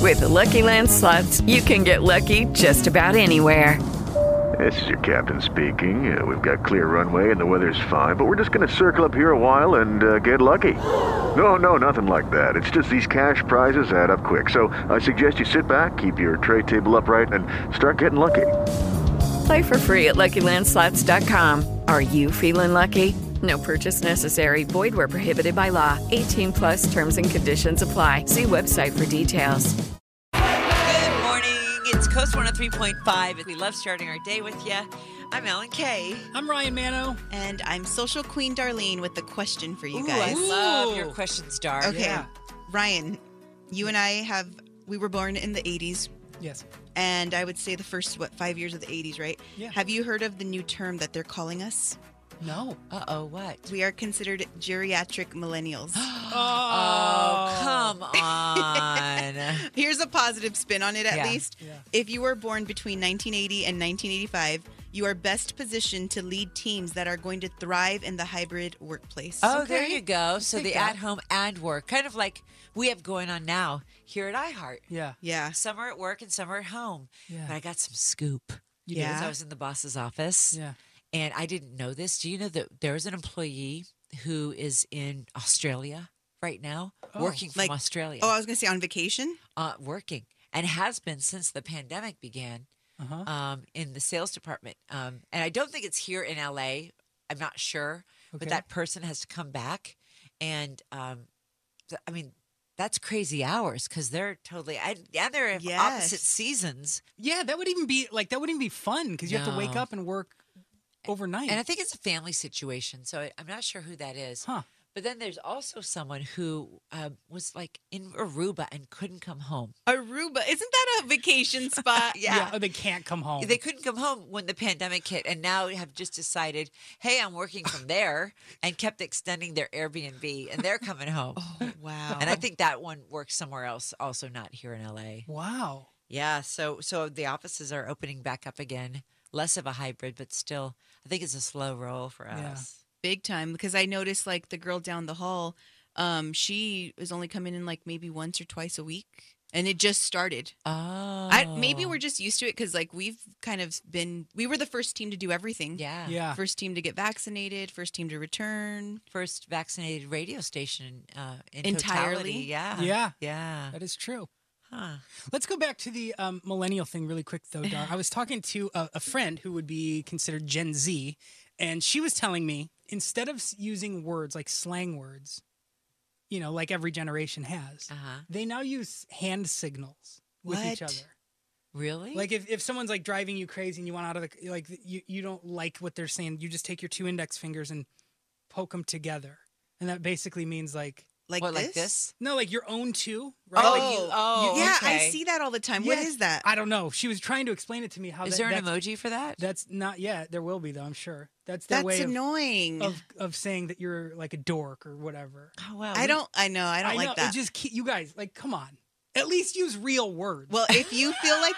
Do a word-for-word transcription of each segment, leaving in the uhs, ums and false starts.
With the Lucky Land Slots, you can get lucky just about anywhere. This is your captain speaking. Uh, we've got clear runway and the weather's fine, but we're just going to circle up here a while and uh, get lucky. No, no, nothing like that. It's just these cash prizes add up quick. So I suggest you sit back, keep your tray table upright, and start getting lucky. Play for free at Lucky Land Slots dot com. Are you feeling lucky? No purchase necessary. Void where prohibited by law. eighteen plus terms and conditions apply. See website for details. Good morning. It's Coast one oh three point five. We love starting our day with you. I'm Ellen Kay. I'm Ryan Mano. And I'm Social Queen Darlene with the question for you Ooh, guys. I love your questions, Dar. Okay, Yeah. Ryan, you and I have, we were born in the eighties. Yes. And I would say the first, what, five years of the eighties, right? Yeah. Have you heard of the new term that they're calling us? No. Uh-oh, what? We are considered geriatric millennials. Oh, come on. Here's a positive spin on it, at Yeah. least. Yeah. If you were born between nineteen eighty and nineteen eighty-five, you are best positioned to lead teams that are going to thrive in the hybrid workplace. Oh, Okay. there you go. So take the that. at-home and work, kind of like we have going on now here at iHeart. Yeah. Yeah. Some are at work and some are at home. Yeah. But I got some scoop. You Yeah. Because I was in the boss's office. Yeah. And I didn't know this. Do you know that there's an employee who is in Australia right now, Oh. working from Like- Australia, Oh, I was going to say on vacation? uh, working, and has been since the pandemic began Uh-huh. um, in the sales department. Um, and I don't think it's here in L A. I'm not sure, but Okay. that person has to come back. And um, th- I mean, that's crazy hours because they're totally, I, yeah, they're of Yes. opposite seasons. Yeah, that would even be like that wouldn't even be fun because you have to wake No. up and work overnight. And I think it's a family situation. So I, I'm not sure who that is. Huh. But then there's also someone who uh, was like in Aruba and couldn't come home. Aruba. Isn't that a vacation spot? Yeah. Oh, they can't come home. They couldn't come home when the pandemic hit and now have just decided, hey, I'm working from there and kept extending their Airbnb and they're coming home. Oh, wow. And I think that one works somewhere else, also not here in L A. Wow. Yeah, so so the offices are opening back up again. Less of a hybrid, but still, I think it's a slow roll for us. Yeah. Big time, because I noticed like the girl down the hall, um, she was only coming in like maybe once or twice a week, and it just started. Oh, I, maybe we're just used to it because like we've kind of been, we were the first team to do everything. yeah Yeah. First team to get vaccinated, first team to return. first vaccinated radio station uh, in Entirely? totality. Yeah, Yeah. yeah. That is true. Huh. Let's go back to the um, millennial thing really quick, though, Dar. I was talking to a, a friend who would be considered Gen Z, and she was telling me instead of s- using words like slang words, you know, like every generation has, Uh-huh. they now use hand signals with each What? other. Really? Like if, if someone's like driving you crazy and you want out of the like you, you don't like what they're saying, you just take your two index fingers and poke them together, and that basically means like Like what, this? like this? no, like your own two, right? Oh, Like, you- oh, yeah, okay. I see that all the time. What Yes. is that? I don't know. She was trying to explain it to me how. Is that, there an that's, emoji for that? That's not yet. There will be though. I'm sure. That's their That's way of, annoying. of of saying that you're like a dork or whatever. Oh, wow. I we- don't. I know. I don't know, like that. It just ke- you guys like come on. At least use real words. Well, if you feel like,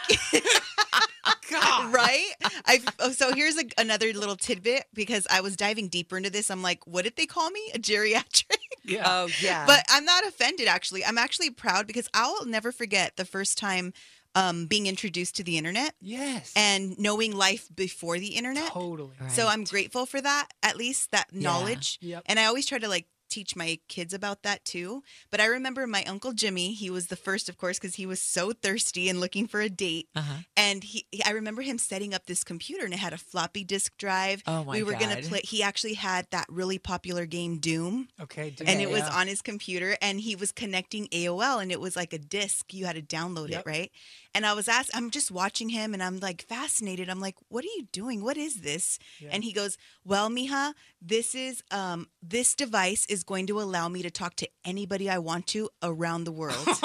God. right? I so here's a, another little tidbit because I was diving deeper into this. I'm like, what did they call me? A geriatric? Yeah. Oh, yeah. But I'm not offended. Actually, I'm actually proud because I'll never forget the first time um, being introduced to the internet yes. and knowing life before the internet. totally. Right. So I'm grateful for that, at least that Yeah. knowledge. Yep. And I always try to like teach my kids about that too. But I remember my Uncle Jimmy, he was the first, of course, because he was so thirsty and looking for a date. Uh-huh. And he, I remember him setting up this computer and it had a floppy disk drive. Oh, my We were gonna God. play, he actually had that really popular game Doom. Okay. dude, And it was yeah. on his computer and he was connecting A O L and it was like a disc. You had to download Yep. it, right? And I was asked, I'm just watching him and I'm like fascinated. I'm like, what are you doing? What is this? Yeah. And he goes, well, Mija, this is um this device is going to allow me to talk to anybody I want to around the world. And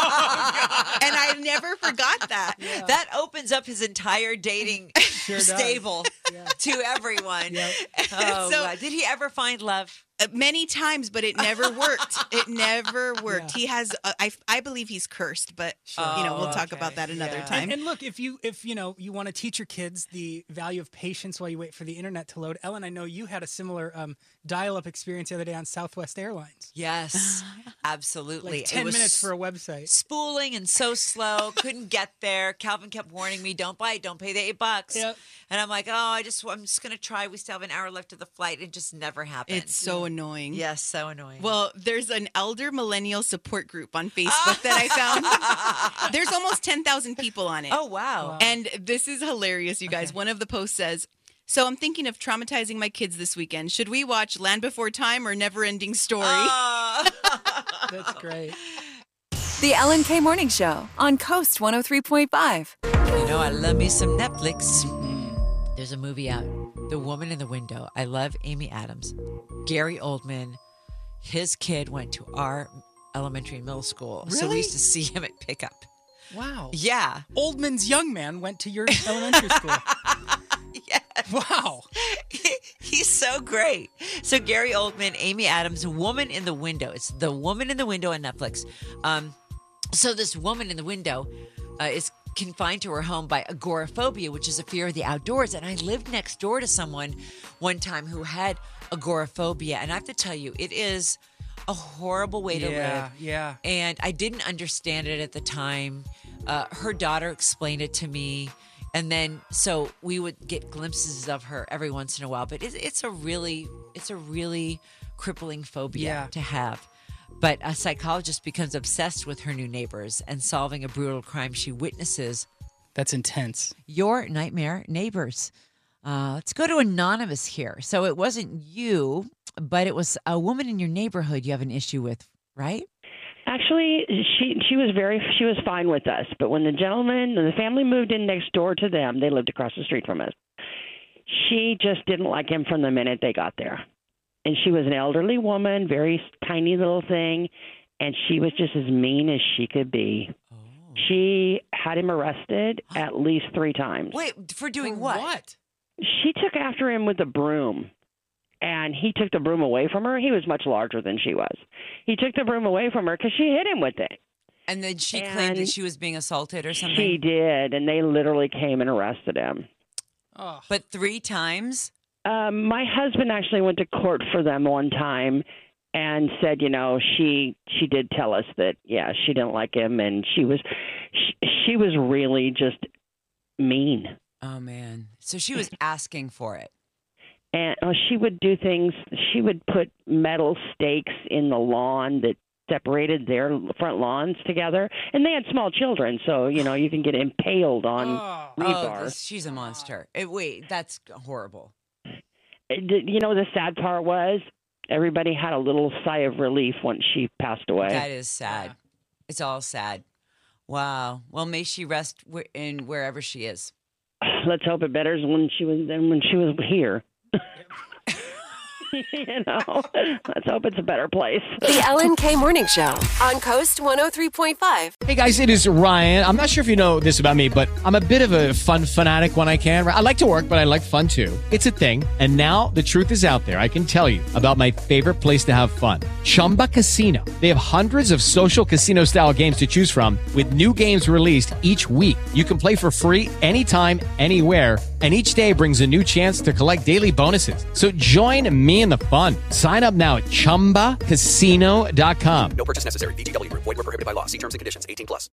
I never forgot that. Yeah. That opens up his entire dating Sure does. stable Yeah. to everyone. Yep. Oh, So- wow. Did he ever find love? Uh, many times, but it never worked. It never worked. Yeah. He has, uh, I, I believe he's cursed, but you know, we'll Oh, talk okay. about that another Yeah. time. And, and look, if you if you know you want to teach your kids the value of patience while you wait for the internet to load, Ellen, I know you had a similar um, dial-up experience the other day on Southwest Airlines. Yes, absolutely. Like ten It was minutes for a website. spooling and so slow, couldn't get there. Calvin kept warning me, "Don't buy it, don't pay the eight bucks." Yep. And I'm like, "Oh, I just, I'm just gonna try. We still have an hour left of the flight." It just never happened. It's so annoying. yes, so annoying. Well, there's an elder millennial support group on Facebook that I found. There's almost ten thousand people on it. oh wow. And this is hilarious, you guys. Okay. One of the posts says, "So I'm thinking of traumatizing my kids this weekend. Should we watch Land Before Time or Never Ending Story?" Oh. That's great. The Ellen K Morning Show on Coast one oh three point five. You know, I love me some Netflix. There's a movie out, The Woman in the Window. I love Amy Adams. Gary Oldman, his kid went to our elementary and middle school. So we Really? used to see him at pickup. Wow. Yeah. Oldman's young man went to your elementary school. Yeah. Wow. He's so great. So Gary Oldman, Amy Adams, Woman in the Window. It's The Woman in the Window on Netflix. Um, so this woman in the window uh, is confined to her home by agoraphobia, which is a fear of the outdoors. And I lived next door to someone one time who had agoraphobia. And I have to tell you, it is a horrible way to Yeah, live. yeah. And I didn't understand it at the time. Uh, her daughter explained it to me. And then, so we would get glimpses of her every once in a while. But it's, it's a really, it's a really crippling phobia Yeah. to have. But a psychologist becomes obsessed with her new neighbors and solving a brutal crime she witnesses. That's intense. Your nightmare neighbors. Uh, let's go to Anonymous here. So it wasn't you, but it was a woman in your neighborhood you have an issue with, right? Actually, she she was very she was fine with us. But when the gentleman and the family moved in next door to them, they lived across the street from us. She just didn't like him from the minute they got there. And she was an elderly woman, very tiny little thing, and she was just as mean as she could be. Oh. She had him arrested at least three times. Wait, for doing For what? What? She took after him with a broom, and he took the broom away from her. He was much larger than she was. He took the broom away from her because she hit him with it. And then she And claimed that she was being assaulted or something. She did, and they literally came and arrested him. Oh. But three times? Um, my husband actually went to court for them one time and said, you know, she she did tell us that, yeah, she didn't like him, and she was she, she was really just mean. Oh, man. So she was asking for it. And uh, she would do things. She would put metal stakes in the lawn that separated their front lawns together, and they had small children, so you know you can get impaled on Oh. Oh, rebar. this, she's a monster. Eh, wait, that's horrible. It- you know, the sad part was everybody had a little sigh of relief once she passed away. That is sad. It's all sad. Wow. Well, may she rest wh- in wherever she is. Let's hope it betters when she was than when she was here. You know, let's hope it's a better place. The Ellen K Morning Show on Coast one oh three point five. Hey guys, it is Ryan. I'm not sure if you know this about me, but I'm a bit of a fun fanatic when I can. I like to work, but I like fun too. It's a thing. And now the truth is out there. I can tell you about my favorite place to have fun. Chumba Casino. They have hundreds of social casino style games to choose from with new games released each week. You can play for free anytime, anywhere. And each day brings a new chance to collect daily bonuses. So join me in the fun. Sign up now at chumba casino dot com. No purchase necessary. V G W Group. Void where prohibited by law. See terms and conditions. eighteen plus.